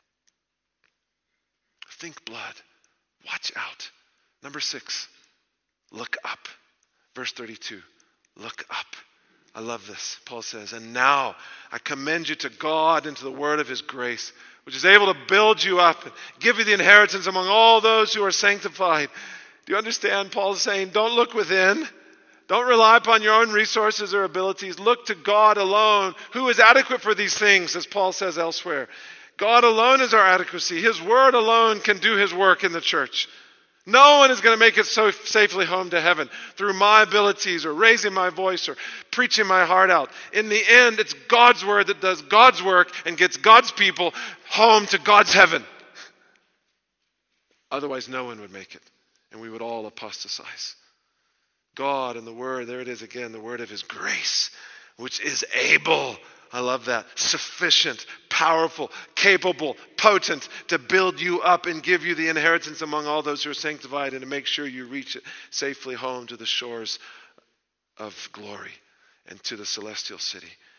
Think blood. Watch out. Number 6, look up. Verse 32, look up. I love this. Paul says, and now I commend you to God and to the word of his grace, which is able to build you up and give you the inheritance among all those who are sanctified. Do you understand? Paul is saying, don't look within. Don't rely upon your own resources or abilities. Look to God alone, who is adequate for these things, as Paul says elsewhere. God alone is our adequacy. His word alone can do his work in the church. No one is going to make it so safely home to heaven through my abilities or raising my voice or preaching my heart out. In the end, it's God's word that does God's work and gets God's people home to God's heaven. Otherwise, no one would make it, and we would all apostatize. God and the word, there it is again, the word of his grace, which is able, I love that, sufficient, powerful, capable, potent to build you up and give you the inheritance among all those who are sanctified and to make sure you reach it safely home to the shores of glory and to the celestial city.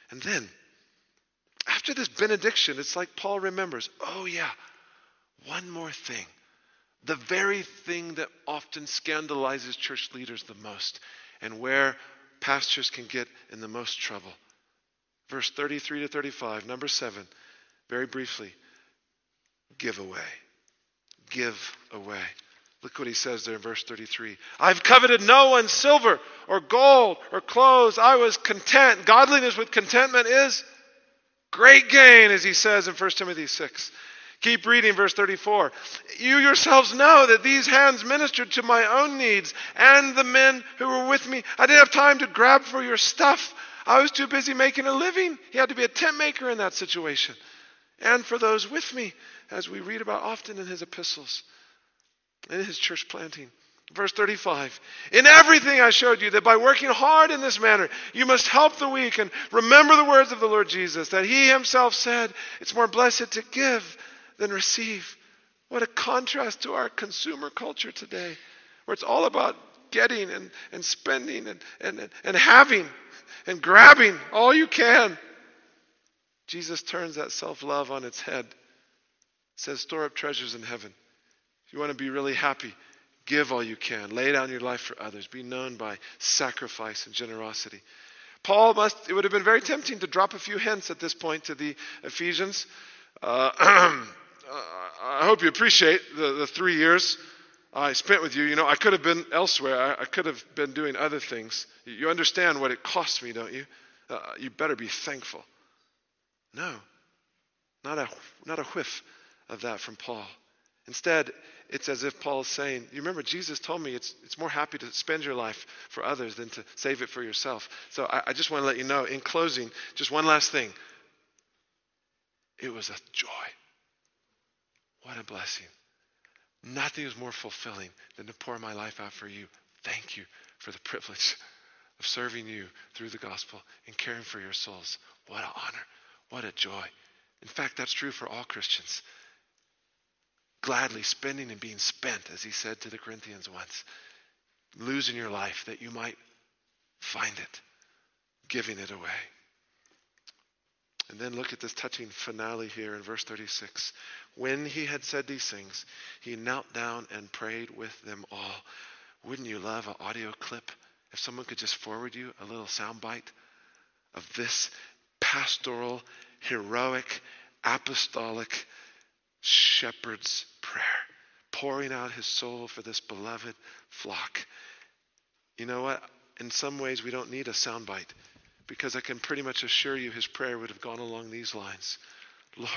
And then, after this benediction, it's like Paul remembers, oh yeah, one more thing. The very thing that often scandalizes church leaders the most, and where pastors can get in the most trouble. Verse 33 to 35, number 7, very briefly, give away. Give away. Look what he says there in verse 33. I've coveted no one's silver or gold or clothes. I was content. Godliness with contentment is great gain, as he says in 1 Timothy 6. Keep reading verse 34. You yourselves know that these hands ministered to my own needs and the men who were with me. I didn't have time to grab for your stuff. I was too busy making a living. He had to be a tent maker in that situation. And for those with me, as we read about often in his epistles, in his church planting. Verse 35, in everything I showed you that by working hard in this manner, you must help the weak and remember the words of the Lord Jesus, that he himself said, it's more blessed to give than receive. What a contrast to our consumer culture today, where it's all about getting and spending and having and grabbing all you can. Jesus turns that self-love on its head. Says, store up treasures in heaven. If you want to be really happy, give all you can. Lay down your life for others. Be known by sacrifice and generosity. It would have been very tempting to drop a few hints at this point to the Ephesians. I hope you appreciate the 3 years I spent with you. You know, I could have been elsewhere. I could have been doing other things. You understand what it cost me, don't you? You better be thankful. No, not a whiff of that from Paul. Instead, it's as if Paul is saying, you remember Jesus told me it's more happy to spend your life for others than to save it for yourself. So I just want to let you know, in closing, just one last thing. It was a joy. What a blessing. Nothing is more fulfilling than to pour my life out for you. Thank you for the privilege of serving you through the gospel and caring for your souls. What an honor. What a joy. In fact, that's true for all Christians. Gladly spending and being spent, as he said to the Corinthians once. Losing your life that you might find it. Giving it away. And then look at this touching finale here in verse 36. When he had said these things, he knelt down and prayed with them all. Wouldn't you love an audio clip? If someone could just forward you a little soundbite of this pastoral, heroic, apostolic shepherd's prayer, pouring out his soul for this beloved flock. You know what? In some ways, we don't need a soundbite, because I can pretty much assure you his prayer would have gone along these lines. Lord,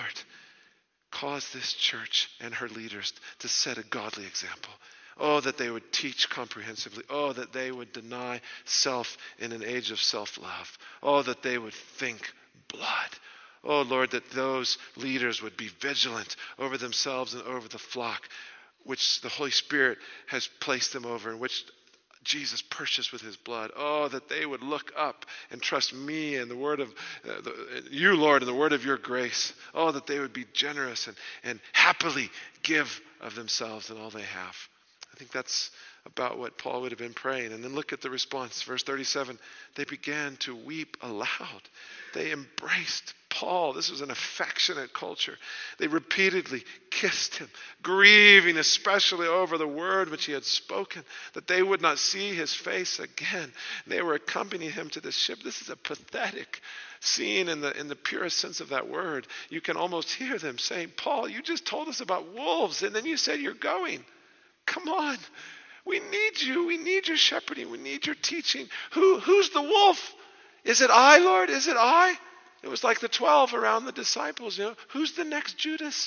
cause this church and her leaders to set a godly example. Oh, that they would teach comprehensively. Oh, that they would deny self in an age of self-love. Oh, that they would think blood. Oh, Lord, that those leaders would be vigilant over themselves and over the flock, which the Holy Spirit has placed them over, and which Jesus purchased with his blood. Oh, that they would look up and trust me and the word of you, Lord, and the word of your grace. Oh, that they would be generous and happily give of themselves and all they have. I think that's about what Paul would have been praying. And then look at the response. Verse 37, they began to weep aloud. They embraced Paul. This was an affectionate culture. They repeatedly kissed him, grieving especially over the word which he had spoken, that they would not see his face again. They were accompanying him to the ship. This is a pathetic scene in the purest sense of that word. You can almost hear them saying, Paul, you just told us about wolves, and then you said you're going. Come on. We need you. We need your shepherding. We need your teaching. Who's the wolf? Is it I, Lord? Is it I? It was like the 12 around the disciples. You know, who's the next Judas?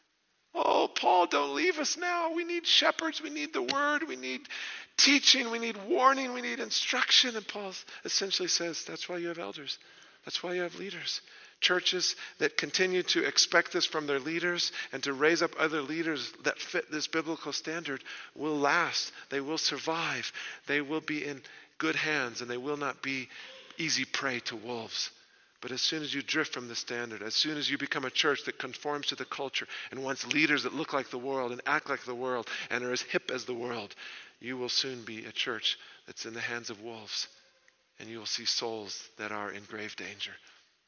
Oh, Paul, don't leave us now. We need shepherds. We need the word. We need teaching. We need warning. We need instruction. And Paul essentially says, that's why you have elders. That's why you have leaders. Churches that continue to expect this from their leaders and to raise up other leaders that fit this biblical standard will last. They will survive. They will be in good hands, and they will not be easy prey to wolves. But as soon as you drift from the standard, as soon as you become a church that conforms to the culture and wants leaders that look like the world and act like the world and are as hip as the world, you will soon be a church that's in the hands of wolves. And you will see souls that are in grave danger.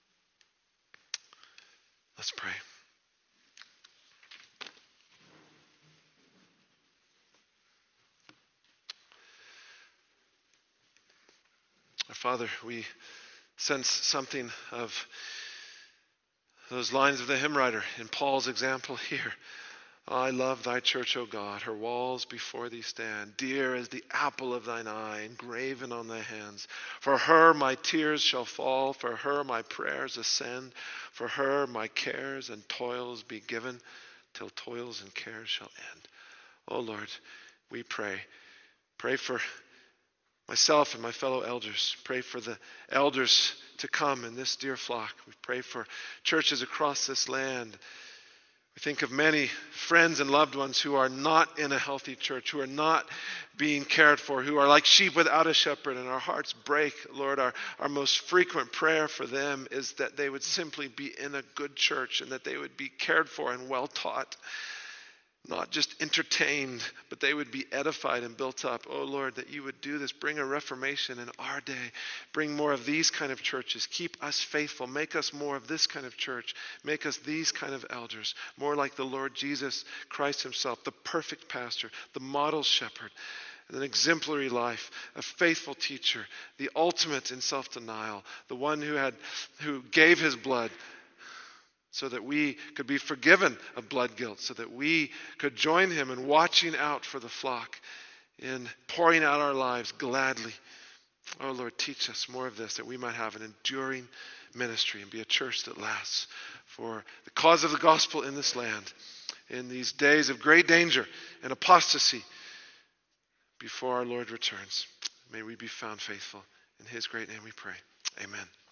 Let's pray. Our Father, we sense something of those lines of the hymn writer in Paul's example here. I love thy church, O God. Her walls before thee stand, dear as the apple of thine eye, engraven on thy hands. For her my tears shall fall, for her my prayers ascend, for her my cares and toils be given, till toils and cares shall end. O Lord, we pray. Pray for myself and my fellow elders. Pray for the elders to come in this dear flock. We pray for churches across this land. We think of many friends and loved ones who are not in a healthy church, who are not being cared for, who are like sheep without a shepherd, and our hearts break. Lord, our most frequent prayer for them is that they would simply be in a good church and that they would be cared for and well taught. Not just entertained, but they would be edified and built up. Oh Lord, that you would do this. Bring a reformation in our day. Bring more of these kind of churches. Keep us faithful. Make us more of this kind of church. Make us these kind of elders. More like the Lord Jesus Christ himself, the perfect pastor, the model shepherd, an exemplary life, a faithful teacher, the ultimate in self-denial, the one who gave his blood so that we could be forgiven of blood guilt, so that we could join him in watching out for the flock, in pouring out our lives gladly. Oh Lord, teach us more of this, that we might have an enduring ministry and be a church that lasts for the cause of the gospel in this land, in these days of great danger and apostasy before our Lord returns. May we be found faithful. In his great name we pray. Amen.